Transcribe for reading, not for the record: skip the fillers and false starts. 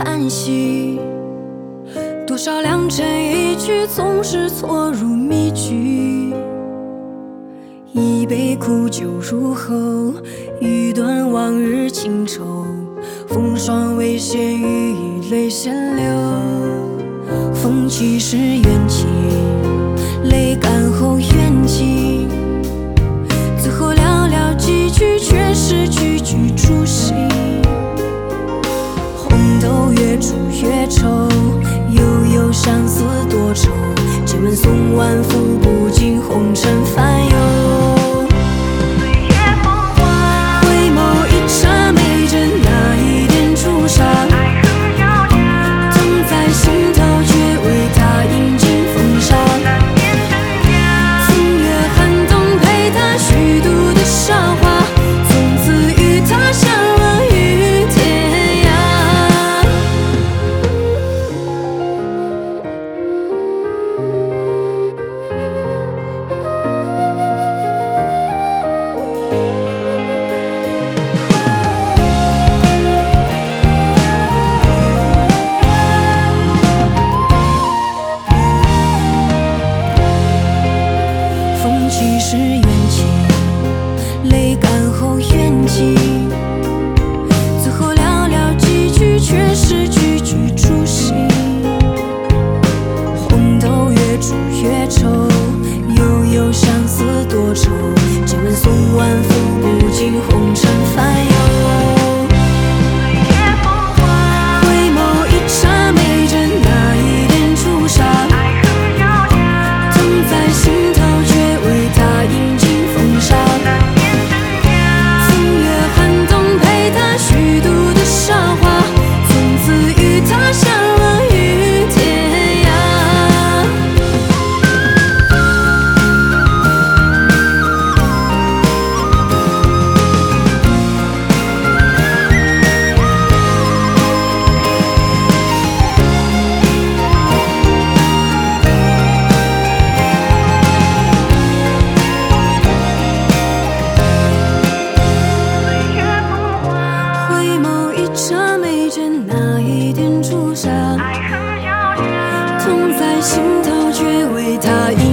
叹息，多少良辰一去，总是错入迷局。一杯苦酒入喉，一段往日情愁，风霜未歇，雨已泪先流。风起时缘起，泪干后怨气，最后寥寥几句，却是句句诛心。红豆越煮越稠，悠悠相思多愁。借问送晚抚不尽红尘烦忧。回眸一刹，美着那一点朱砂，疼在心头，却为他饮尽风沙。风月寒冬，陪他虚度的韶华，从此与他相忘于天涯。风起时缘起，泪干后怨气，最后寥寥几句，却是句句诛心。红豆越煮越稠，悠悠相思多愁。借问送晚抚不尽红尘烦忧。回眸一刹，美着那一点朱砂，疼在心头，却为他饮尽风沙。风月寒冬，陪他虚度的韶华，从此与他相忘于天涯。回眸一刹，美着那一点朱砂，痛在心头，却为他饮